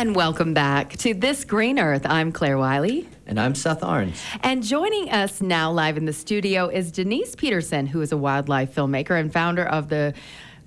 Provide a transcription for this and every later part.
And welcome back to This Green Earth. I'm Claire Wiley. And I'm Seth Arns. And joining us now live in the studio is Denise Peterson, who is a wildlife filmmaker and founder of the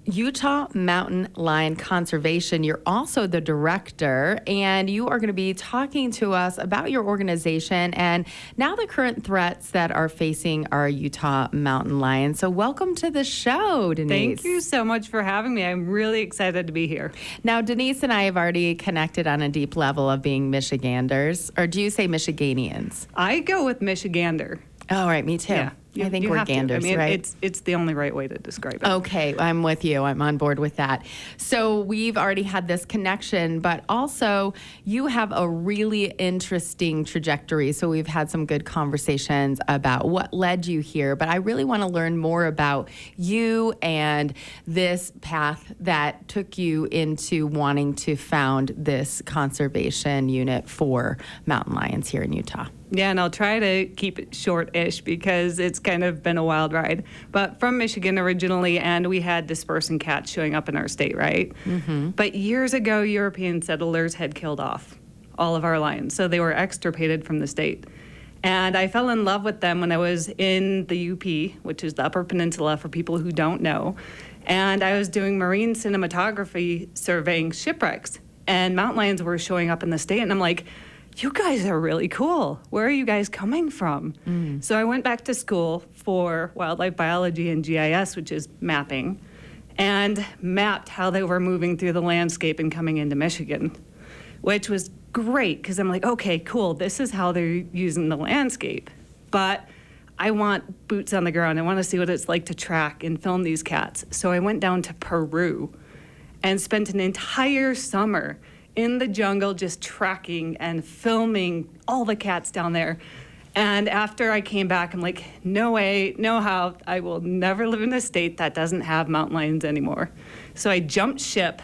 Utah Mountain Lion Conservation. You're also the director, and you are going to be talking to us about your organization and now the current threats that are facing our Utah mountain lions. So welcome to the show, Denise. Thank you so much for having me. I'm really excited to be here. Now, Denise and I have already connected on a deep level of being Michiganders, or do you say Michiganians? I go with Michigander. Oh, right, me too. Yeah. I think we're Ganders, right? It's the only right way to describe it. Okay, I'm with you. I'm on board with that. So we've already had this connection, but also you have a really interesting trajectory. So we've had some good conversations about what led you here, but I really want to learn more about you and this path that took you into wanting to found this conservation unit for mountain lions here in Utah. Yeah, and I'll try to keep it short-ish because it's kind of been a wild ride. But from Michigan originally, and we had dispersing cats showing up in our state, right? Mm-hmm. But years ago, European settlers had killed off all of our lions, so they were extirpated from the state. And I fell in love with them when I was in the UP, which is the Upper Peninsula for people who don't know. And I was doing marine cinematography surveying shipwrecks, and mountain lions were showing up in the state, and I'm like, you guys are really cool. Where are you guys coming from? So I went back to school for wildlife biology and GIS, which is mapping, and mapped how they were moving through the landscape and coming into Michigan, which was great because I'm like, okay, cool. This is how they're using the landscape. But I want boots on the ground. I want to see what it's like to track and film these cats. So I went down to Peru and spent an entire summer in the jungle just tracking and filming all the cats down there. And after I came back, I'm like, no way, no how, I will never live in a state that doesn't have mountain lions anymore. So I jumped ship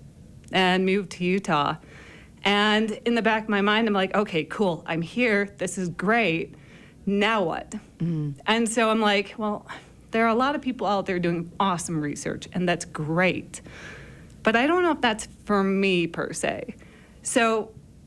and moved to Utah. And in the back of my mind, I'm like, okay, cool, I'm here, this is great, now what? And so I'm like, well, there are a lot of people out there doing awesome research, and that's great. But I don't know if that's for me per se. So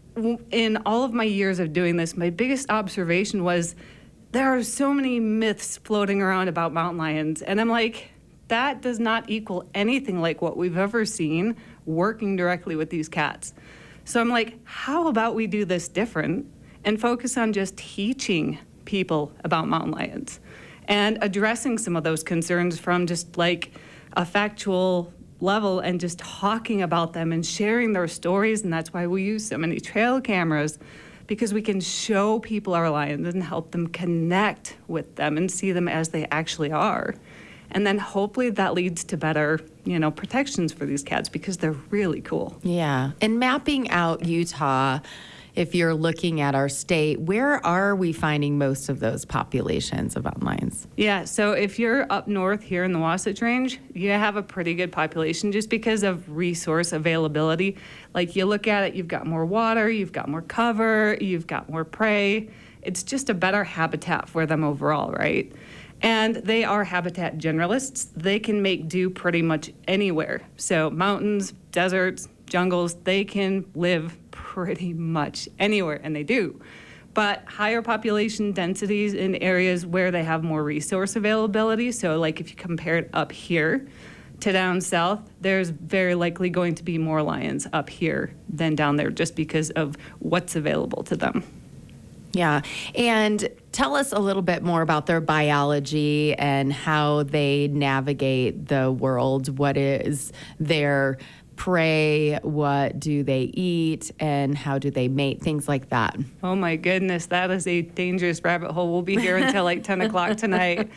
in all of my years of doing this, my biggest observation was there are so many myths floating around about mountain lions. And I'm like, that does not equal anything like what we've ever seen working directly with these cats. So I'm like, how about we do this different and focus on just teaching people about mountain lions and addressing some of those concerns from just like a factual level and just talking about them and sharing their stories. And that's why we use so many trail cameras, because we can show people our lions and help them connect with them and see them as they actually are. And then hopefully that leads to better, protections for these cats because they're really cool. Yeah. And mapping out Utah, if you're looking at our state, where are we finding most of those populations of mountain lions? Yeah, so if you're up north here in the Wasatch Range, you have a pretty good population just because of resource availability. Like you look at it, you've got more water, you've got more cover, you've got more prey. It's just a better habitat for them overall, right? And they are habitat generalists. They can make do pretty much anywhere. So mountains, deserts, jungles, they can live pretty much anywhere, and they do. But higher population densities in areas where they have more resource availability, so like if you compare it up here to down south, there's very likely going to be more lions up here than down there just because of what's available to them. Yeah, and tell us a little bit more about their biology and how they navigate the world. What is their prey, what do they eat, and how do they mate, things like that. Oh my goodness, that is a dangerous rabbit hole. We'll be here until like 10 o'clock tonight.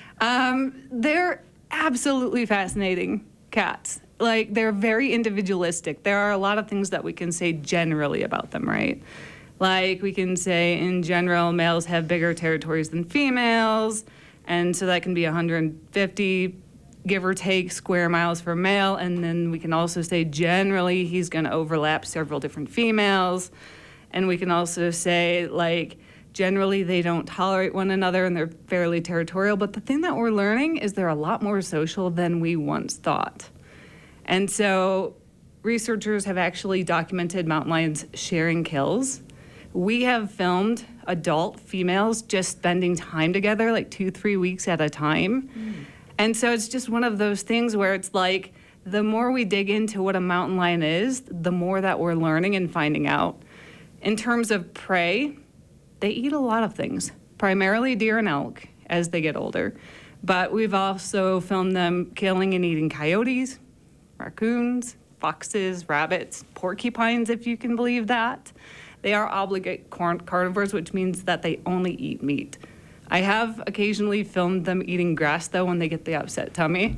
They're absolutely fascinating cats. Like, they're very individualistic. There are a lot of things that we can say generally about them, right? Like, we can say in general, males have bigger territories than females, and so that can be 150 give or take square miles for male, and then we can also say generally he's going to overlap several different females, and we can also say like generally they don't tolerate one another and they're fairly territorial, but the thing that we're learning is they're a lot more social than we once thought. And so researchers have actually documented mountain lions sharing kills. We have filmed adult females just spending time together, like 2-3 weeks at a time. And so it's just one of those things where it's like, the more we dig into what a mountain lion is, the more that we're learning and finding out. In terms of prey, they eat a lot of things, primarily deer and elk as they get older. But we've also filmed them killing and eating coyotes, raccoons, foxes, rabbits, porcupines, if you can believe that. They are obligate carnivores, which means that they only eat meat. I have occasionally filmed them eating grass, though, when they get the upset tummy.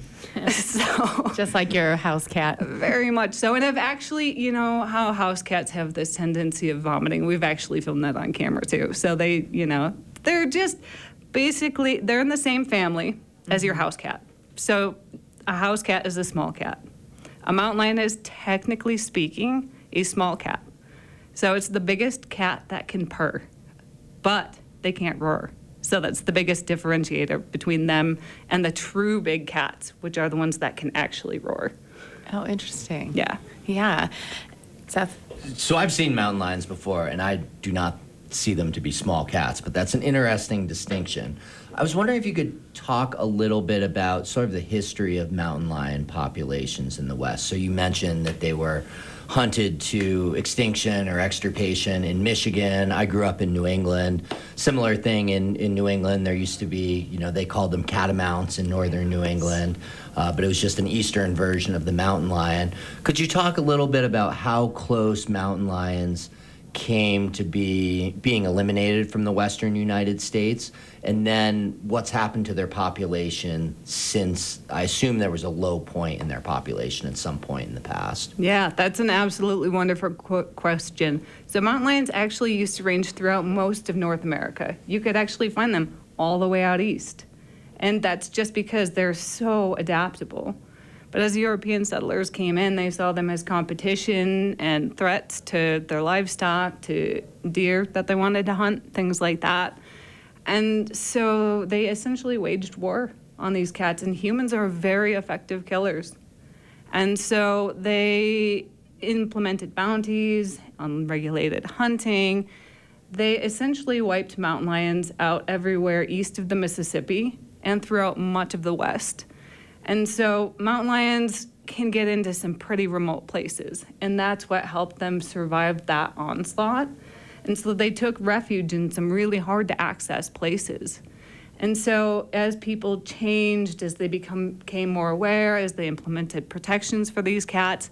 So, Just like your house cat. very much so. And I've actually, you know, how house cats have this tendency of vomiting. We've actually filmed that on camera, too. So they, you know, they're just basically, they're in the same family as your house cat. So a house cat is a small cat. A mountain lion is, technically speaking, a small cat. So it's the biggest cat that can purr, but they can't roar. So that's the biggest differentiator between them and the true big cats, which are the ones that can actually roar. Oh, interesting. Yeah. Yeah. Seth? So I've seen mountain lions before, and I do not see them to be small cats, but that's an interesting distinction. I was wondering if you could talk a little bit about sort of the history of mountain lion populations in the West. So you mentioned that they were hunted to extinction or extirpation in Michigan. I grew up in New England. Similar thing in New England. There used to be, you know, they called them catamounts in northern New England, but it was just an eastern version of the mountain lion. Could you talk a little bit about how close mountain lions came to be being eliminated from the western United States, and then what's happened to their population since, I assume there was a low point in their population at some point in the past? Yeah, that's an absolutely wonderful question. So mountain lions actually used to range throughout most of North America. You could actually find them all the way out east. And that's just because they're so adaptable. But as European settlers came in, they saw them as competition and threats to their livestock, to deer that they wanted to hunt, things like that. And so they essentially waged war on these cats, and humans are very effective killers. And so they implemented bounties, unregulated hunting. They essentially wiped mountain lions out everywhere east of the Mississippi and throughout much of the West. And so mountain lions can get into some pretty remote places, and that's what helped them survive that onslaught. And so they took refuge in some really hard to access places. And so as people changed, as they became more aware, as they implemented protections for these cats,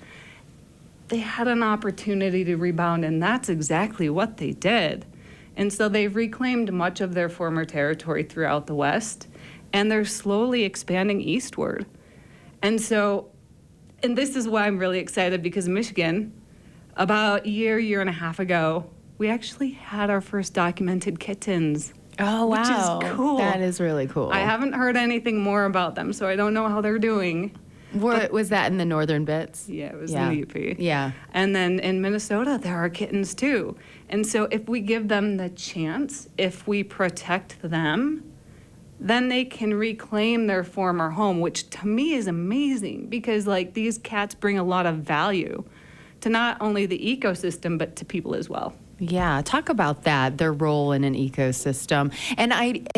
they had an opportunity to rebound, and that's exactly what they did. And so they've reclaimed much of their former territory throughout the West, and they're slowly expanding eastward. And so, and this is why I'm really excited, because Michigan, about a year and a half ago, we actually had our first documented kittens. Oh, wow. Which is cool. That is really cool. I haven't heard anything more about them, so I don't know how they're doing. Was that in the northern bits? Yeah, it was in the UP. Yeah. And then in Minnesota, there are kittens too. And so if we give them the chance, if we protect them, then they can reclaim their former home, which to me is amazing, because like these cats bring a lot of value to not only the ecosystem, but to people as well. Yeah, talk about that, their role in an ecosystem. And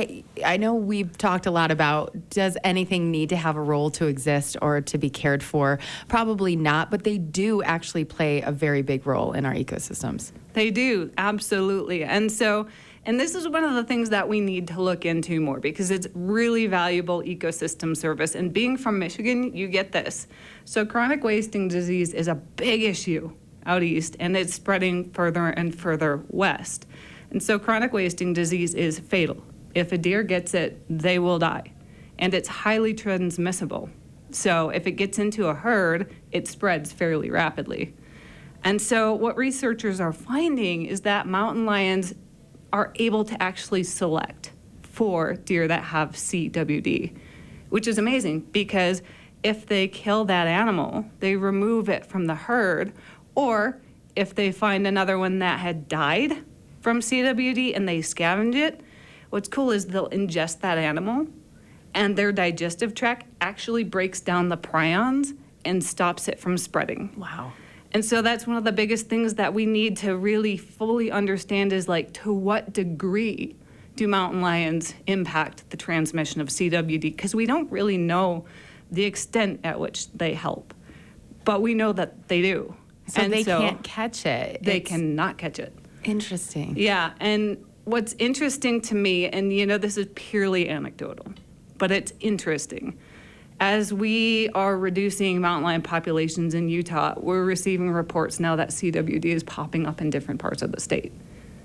I know we've talked a lot about, does anything need to have a role to exist or to be cared for? Probably not, but they do actually play a very big role in our ecosystems. They do, absolutely. And so, and this is one of the things that we need to look into more, because it's really valuable ecosystem service. And being from Michigan, you get this. So chronic wasting disease is a big issue out east, and it's spreading further and further west. And so chronic wasting disease is fatal. If a deer gets it, they will die. And it's highly transmissible. So if it gets into a herd, it spreads fairly rapidly. And so what researchers are finding is that mountain lions are able to actually select for deer that have CWD, which is amazing, because if they kill that animal, they remove it from the herd. Or if they find another one that had died from CWD and they scavenge it, what's cool is they'll ingest that animal, and their digestive tract actually breaks down the prions and stops it from spreading. Wow. And so that's one of the biggest things that we need to really fully understand is like, to what degree do mountain lions impact the transmission of CWD? Because we don't really know the extent at which they help, but we know that they do. So they can't catch it. They cannot catch it. Interesting. Yeah, and what's interesting to me, and this is purely anecdotal, but it's interesting. As we are reducing mountain lion populations in Utah, we're receiving reports now that CWD is popping up in different parts of the state.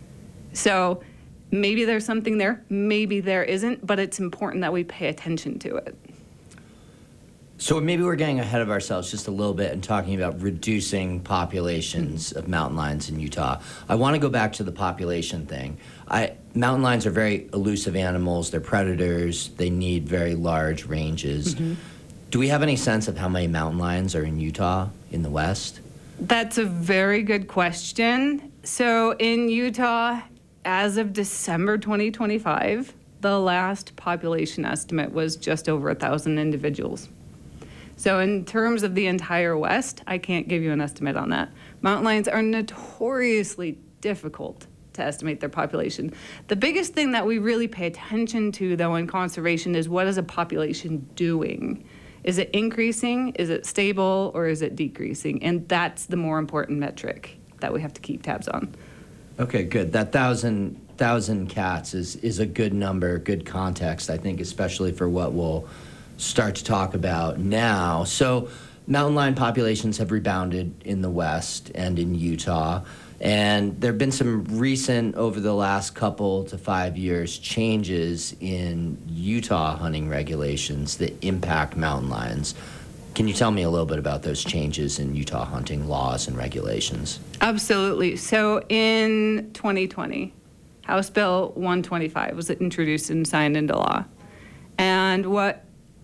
So maybe there's something there, maybe there isn't, but it's important that we pay attention to it. So maybe we're getting ahead of ourselves just a little bit and talking about reducing populations of mountain lions in Utah. I want to go back to the population thing. Mountain lions are very elusive animals. They're predators. They need very large ranges. Do we have any sense of how many mountain lions are in Utah in the West? That's a very good question. So in Utah, as of December 2025, the last population estimate was just over 1,000 individuals. So in terms of the entire West, I can't give you an estimate on that. Mountain lions are notoriously difficult to estimate their population. The biggest thing that we really pay attention to, though, in conservation is, what is a population doing? Is it increasing, is it stable, or is it decreasing? And that's the more important metric that we have to keep tabs on. Okay, good. That thousand cats is a good number, good context, I think, especially for what we'll start to talk about now. So mountain lion populations have rebounded in the West and in Utah, and there have been some recent, over the last couple to 5 years, changes in Utah hunting regulations that impact mountain lions. Can you tell me a little bit about those changes in Utah hunting laws and regulations? Absolutely. So in 2020, House Bill 125 was introduced and signed into law. And what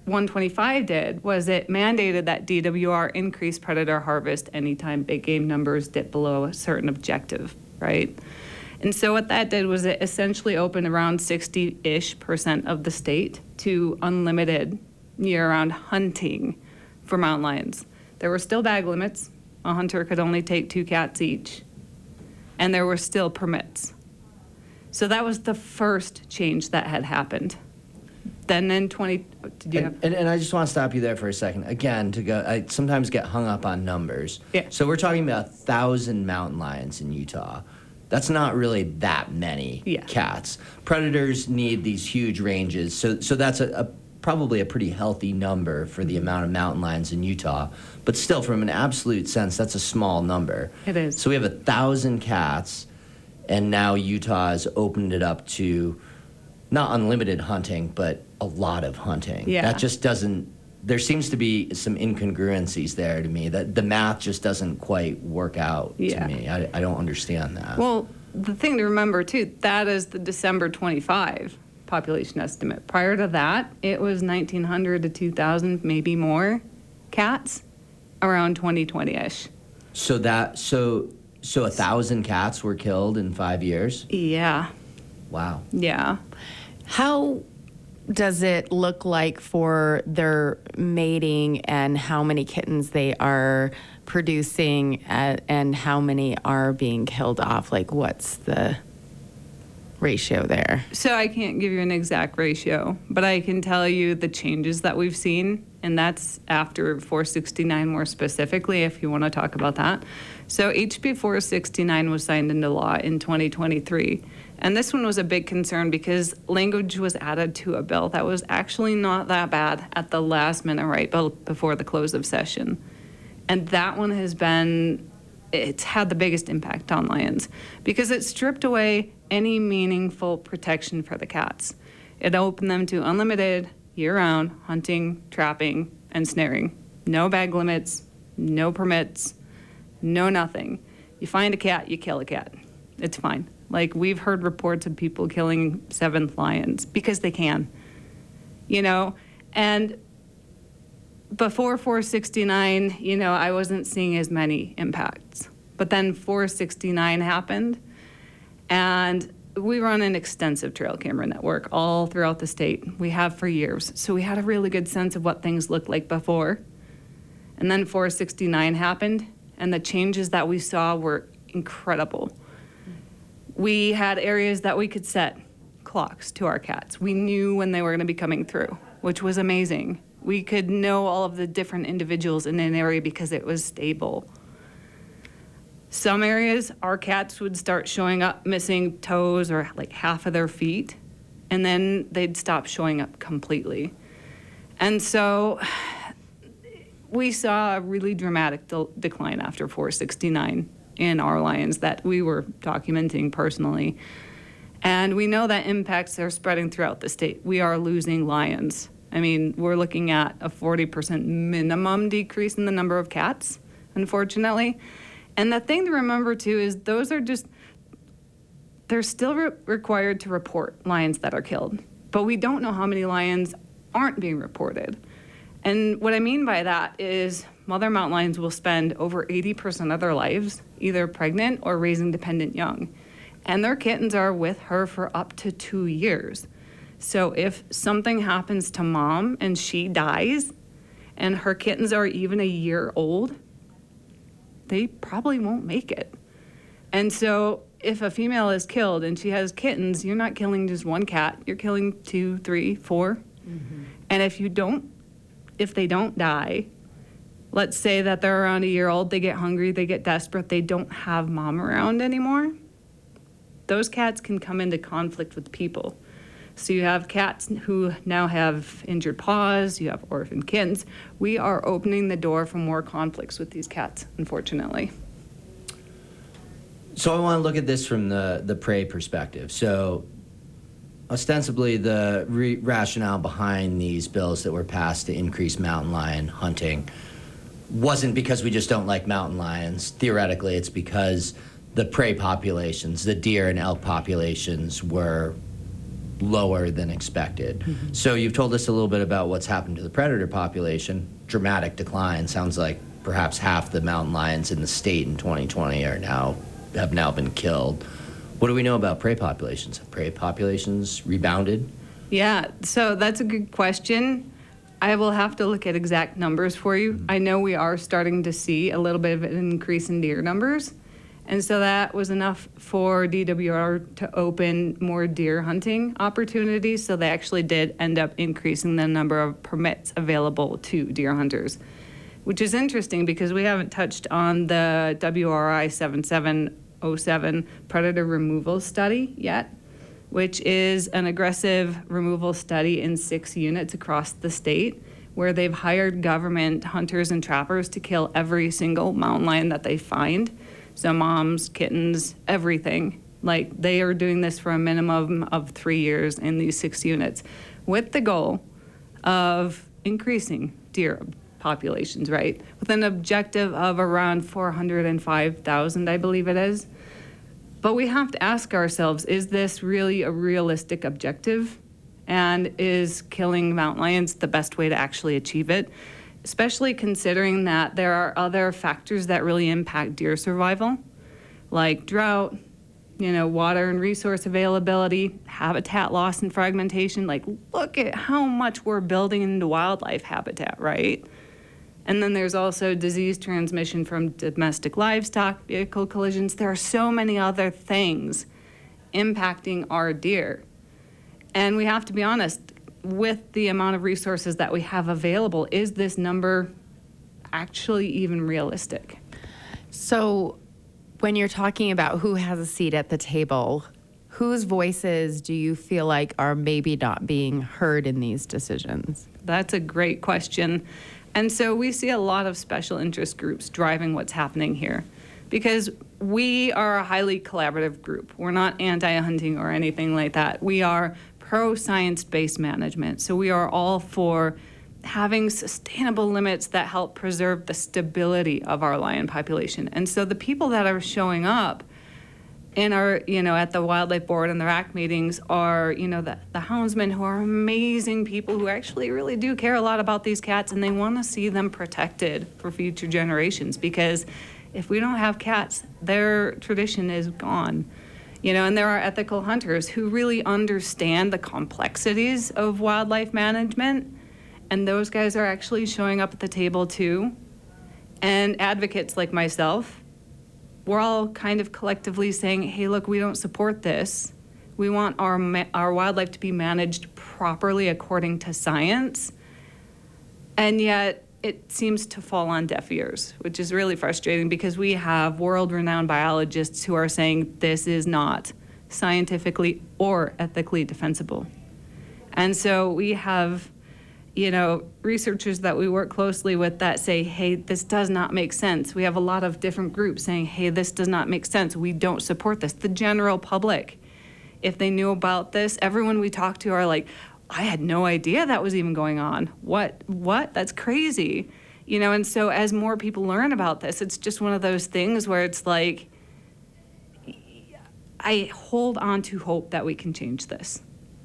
125 did was it mandated that DWR increase predator harvest anytime big game numbers dip below a certain objective, right? And so what that did was it essentially opened around 60-ish% of the state to unlimited year-round hunting for mountain lions. There were still bag limits. A hunter could only take 2 cats each. And there were still permits. So that was the first change that had happened. Then in And I just want to stop you there for a second. Again, I sometimes get hung up on numbers. Yeah. So we're talking about 1,000 mountain lions in Utah. That's not really that many cats. Predators need these huge ranges, so that's probably a pretty healthy number for the amount of mountain lions in Utah. But still, from an absolute sense, that's a small number. It is. So we have 1,000 cats, and now Utah has opened it up to not unlimited hunting, but a lot of hunting. Yeah. That just doesn't, there seems to be some incongruencies there to me, that the math just doesn't quite work out to me. I don't understand that. Well, the thing to remember, too, that is the December 25 population estimate. Prior to that, it was 1,900 to 2,000, maybe more cats around 2020-ish. So 1,000 cats were killed in 5 years? Yeah. Wow. Yeah. How does it look like for their mating, and how many kittens they are producing, and how many are being killed off? Like, what's the ratio there? So I can't give you an exact ratio, but I can tell you the changes that we've seen, and that's after 469 more specifically, if you want to talk about that. So HB 469 was signed into law in 2023. And this one was a big concern because language was added to a bill that was actually not that bad at the last minute, right before the close of session. And that one it's had the biggest impact on lions because it stripped away any meaningful protection for the cats. It opened them to unlimited, year-round hunting, trapping, and snaring. No bag limits, no permits, no nothing. You find a cat, you kill a cat. It's fine. Like, we've heard reports of people killing 7th lions because they can, and before 469, I wasn't seeing as many impacts. But then 469 happened, and we run an extensive trail camera network all throughout the state. We have for years. So we had a really good sense of what things looked like before. And then 469 happened, and the changes that we saw were incredible. We had areas that we could set clocks to our cats. We knew when they were going to be coming through, which was amazing. We could know all of the different individuals in an area because it was stable. Some areas, our cats would start showing up missing toes or like half of their feet, and then they'd stop showing up completely. And so we saw a really dramatic decline after 469 in our lions that we were documenting personally. And we know that impacts are spreading throughout the state. We are losing lions. I mean, we're looking at a 40% minimum decrease in the number of cats, unfortunately. And the thing to remember, too, is those are just, they're still required to report lions that are killed. But we don't know how many lions aren't being reported. And what I mean by that is mother mountain lions will spend over 80% of their lives either pregnant or raising dependent young. And their kittens are with her for up to 2 years. So if something happens to mom and she dies and her kittens are even a year old, they probably won't make it. And so if a female is killed and she has kittens, you're not killing just one cat, you're killing 2, 3, 4. Mm-hmm. And if they don't die, let's say that they're around a year old, they get hungry, they get desperate, they don't have mom around anymore, those cats can come into conflict with people. So you have cats who now have injured paws, you have orphan kittens. We are opening the door for more conflicts with these cats, unfortunately. So I want to look at this from the prey perspective. So ostensibly the rationale behind these bills that were passed to increase mountain lion hunting wasn't because we just don't like mountain lions. Theoretically, it's because the prey populations, the deer and elk populations, were lower than expected. Mm-hmm. So you've told us a little bit about what's happened to the predator population. Dramatic decline. Sounds like perhaps half the mountain lions in the state in 2020 have now been killed. What do we know about prey populations? Have prey populations rebounded? Yeah, so that's a good question. I will have to look at exact numbers for you. I know we are starting to see a little bit of an increase in deer numbers. And so that was enough for DWR to open more deer hunting opportunities. So they actually did end up increasing the number of permits available to deer hunters, which is interesting because we haven't touched on the WRI 7707 predator removal study yet, which is an aggressive removal study in 6 units across the state where they've hired government hunters and trappers to kill every single mountain lion that they find. So moms, kittens, everything. Like, they are doing this for a minimum of 3 years in these 6 units with the goal of increasing deer populations, right? With an objective of around 405,000, I believe it is. But we have to ask ourselves, is this really a realistic objective? And is killing mountain lions the best way to actually achieve it? Especially considering that there are other factors that really impact deer survival, like drought, water and resource availability, habitat loss and fragmentation. Like, look at how much we're building into wildlife habitat, right? And then there's also disease transmission from domestic livestock, vehicle collisions. There are so many other things impacting our deer. And we have to be honest, with the amount of resources that we have available, is this number actually even realistic? So when you're talking about who has a seat at the table, whose voices do you feel like are maybe not being heard in these decisions? That's a great question. And so we see a lot of special interest groups driving what's happening here because we are a highly collaborative group. We're not anti-hunting or anything like that. We are pro-science-based management. So we are all for having sustainable limits that help preserve the stability of our lion population. And so the people that are showing up in our, at the Wildlife Board and the RAC meetings are, the houndsmen who are amazing people who actually really do care a lot about these cats, and they want to see them protected for future generations, because if we don't have cats, their tradition is gone. And there are ethical hunters who really understand the complexities of wildlife management, and those guys are actually showing up at the table too. And advocates like myself, we're all kind of collectively saying, hey, look, we don't support this. We want our wildlife to be managed properly according to science. And yet it seems to fall on deaf ears, which is really frustrating because we have world-renowned biologists who are saying this is not scientifically or ethically defensible. And so we have, researchers that we work closely with that say, hey, this does not make sense. We have a lot of different groups saying, hey, this does not make sense. We don't support this. The general public, if they knew about this, everyone we talk to are like, I had no idea that was even going on. What? That's crazy. And so as more people learn about this, it's just one of those things where it's like, I hold on to hope that we can change this.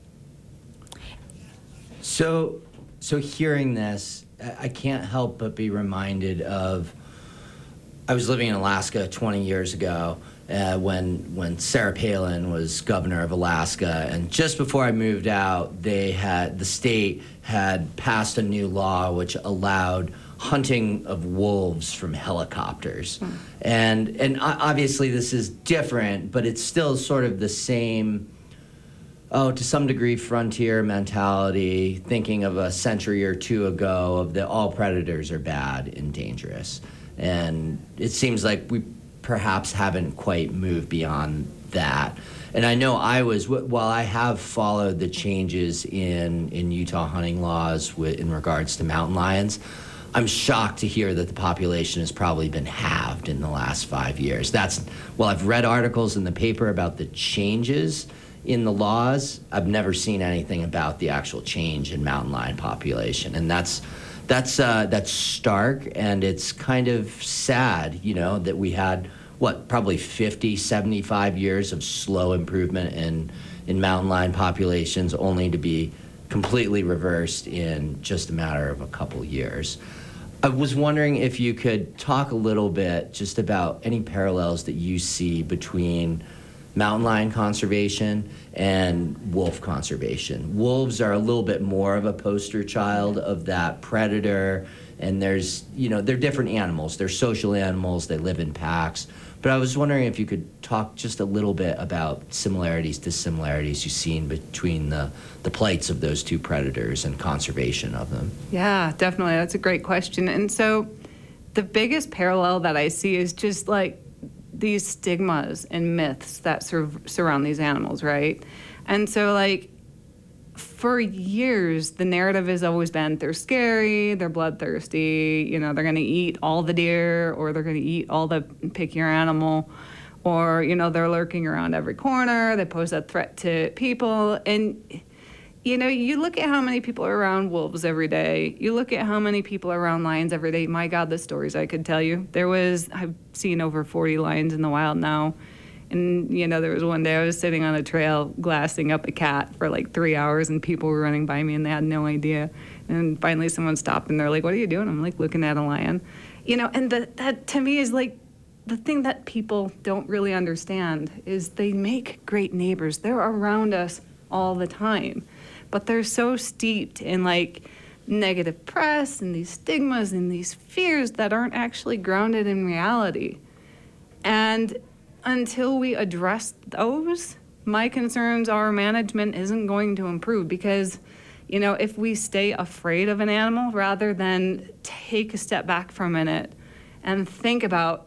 So hearing this, I can't help but be reminded of, I was living in Alaska 20 years ago when Sarah Palin was governor of Alaska, and just before I moved out, the state had passed a new law which allowed hunting of wolves from helicopters. And obviously this is different, but it's still sort of the same, to some degree, frontier mentality, thinking of a century or two ago of that all predators are bad and dangerous. And it seems like we perhaps haven't quite moved beyond that. And I know while I have followed the changes in Utah hunting laws in regards to mountain lions, I'm shocked to hear that the population has probably been halved in the last 5 years. I've read articles in the paper about the changes in the laws. I've never seen anything about the actual change in mountain lion population, and that's stark, and it's kind of sad, that we had probably 50, 75 years of slow improvement in mountain lion populations, only to be completely reversed in just a matter of a couple years. I was wondering if you could talk a little bit just about any parallels that you see between mountain lion conservation and wolf conservation. Wolves are a little bit more of a poster child of that predator, and they're different animals. They're social animals. They live in packs. But I was wondering if you could talk just a little bit about dissimilarities you've seen between the plights of those two predators and conservation of them. Yeah, definitely. That's a great question. And so the biggest parallel that I see is just like these stigmas and myths that surround these animals, right? And so for years, the narrative has always been they're scary, they're bloodthirsty, they're going to eat all the deer, or they're going to eat all the pickier animal, or, they're lurking around every corner, they pose a threat to people. And, you look at how many people are around wolves every day, you look at how many people are around lions every day. My God, the stories I could tell you. I've seen over 40 lions in the wild now. And, there was one day I was sitting on a trail glassing up a cat for 3 hours, and people were running by me and they had no idea. And finally someone stopped and they're like, what are you doing? I'm looking at a lion. And that to me is the thing that people don't really understand is they make great neighbors. They're around us all the time. But they're so steeped in negative press and these stigmas and these fears that aren't actually grounded in reality. And until we address those, my concerns are management isn't going to improve because, if we stay afraid of an animal rather than take a step back for a minute and think about,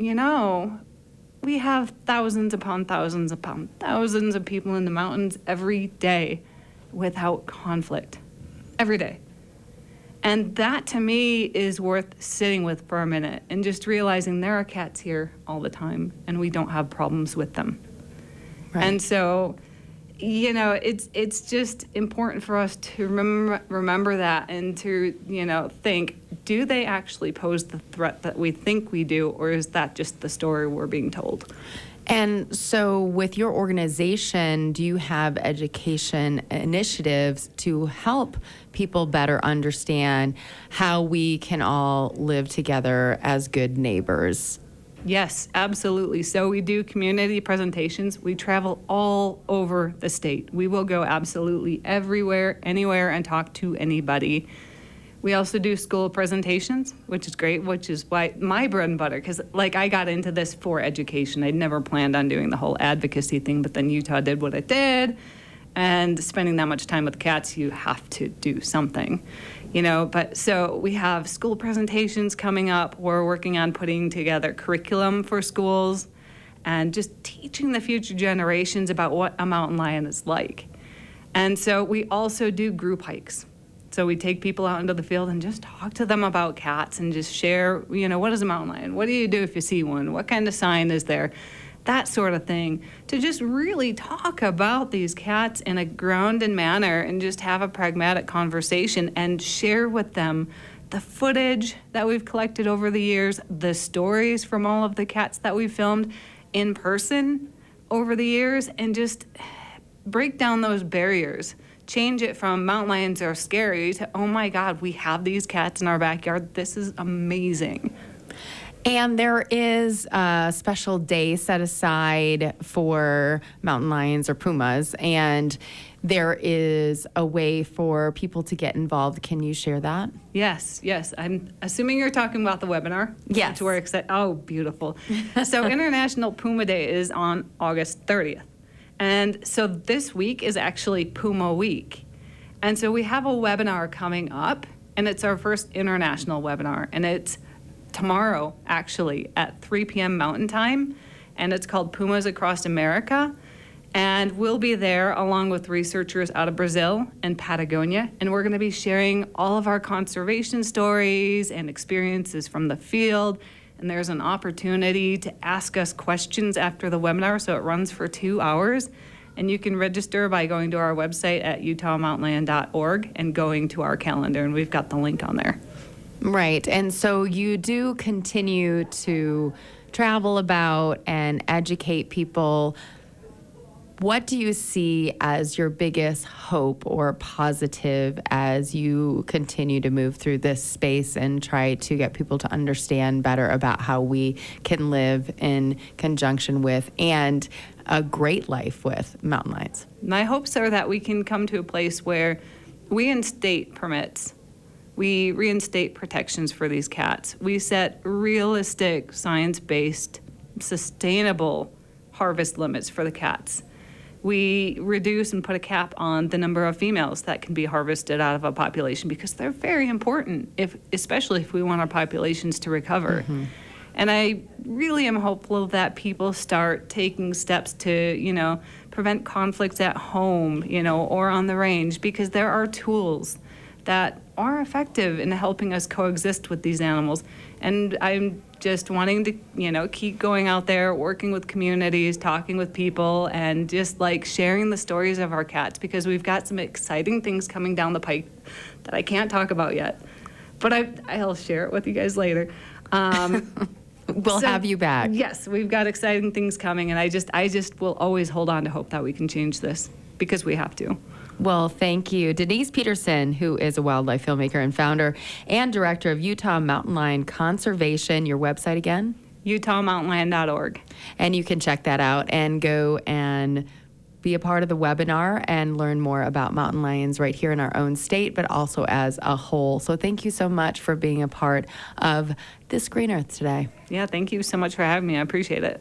we have thousands upon thousands upon thousands of people in the mountains every day without conflict, every day. And that to me is worth sitting with for a minute and just realizing there are cats here all the time and we don't have problems with them. Right. And so, it's just important for us to remember that and to, think, do they actually pose the threat that we think we do, or is that just the story we're being told? And so with your organization, do you have education initiatives to help people better understand how we can all live together as good neighbors? Yes, absolutely. So we do community presentations. We travel all over the state. We will go absolutely everywhere, anywhere, and talk to anybody. We also do school presentations, which is great, which is why my bread and butter, because like I got into this for education. I'd never planned on doing the whole advocacy thing, but then Utah did what it did. And spending that much time with cats, you have to do something, you know. But so we have school presentations coming up. We're working on putting together curriculum for schools and just teaching the future generations about what a mountain lion is like. And so we also do group hikes. So we take people out into the field and just talk to them about cats and just share, you know, what is a mountain lion? What do you do if you see one? What kind of sign is there? That sort of thing, to just really talk about these cats in a grounded manner and just have a pragmatic conversation and share with them the footage that we've collected over the years, the stories from all of the cats that we filmed in person over the years, and just break down those barriers. Change it from mountain lions are scary to, oh my God, we have these cats in our backyard. This is amazing. And there is a special day set aside for mountain lions or pumas, and there is a way for people to get involved. Can you share that? Yes. I'm assuming you're talking about the webinar. Yes. Which we're excited. Oh, beautiful. So International Puma Day is on August 30th. And so this week is actually Puma Week. And so we have a webinar coming up, and it's our first international webinar, and it's tomorrow, actually, at 3 p.m. Mountain Time, and it's called Pumas Across America. And we'll be there along with researchers out of Brazil and Patagonia, and we're going to be sharing all of our conservation stories and experiences from the field. And there's an opportunity to ask us questions after the webinar, so it runs for 2 hours. And you can register by going to our website at utahmountainlion.org and going to our calendar, and we've got the link on there. Right. And so you do continue to travel about and educate people. What do you see as your biggest hope or positive as you continue to move through this space and try to get people to understand better about how we can live in conjunction with and a great life with mountain lions? My hopes are that we can come to a place where we reinstate permits. We reinstate protections for these cats. We set realistic, science-based, sustainable harvest limits for the cats. We reduce and put a cap on the number of females that can be harvested out of a population because they're very important, especially if we want our populations to recover. Mm-hmm. And I really am hopeful that people start taking steps to, prevent conflicts at home, or on the range, because there are tools that are effective in helping us coexist with these animals. And I'm just wanting to, keep going out there, working with communities, talking with people, and just sharing the stories of our cats, because we've got some exciting things coming down the pike that I can't talk about yet, but I'll share it with you guys later. We'll have you back. Yes, we've got exciting things coming, and I just will always hold on to hope that we can change this, because we have to. Well, thank you. Denise Peterson, who is a wildlife filmmaker and founder and director of Utah Mountain Lion Conservation. Your website again? utahmountainlion.org. And you can check that out and go and be a part of the webinar and learn more about mountain lions right here in our own state, but also as a whole. So thank you so much for being a part of This Green Earth today. Yeah, thank you so much for having me. I appreciate it.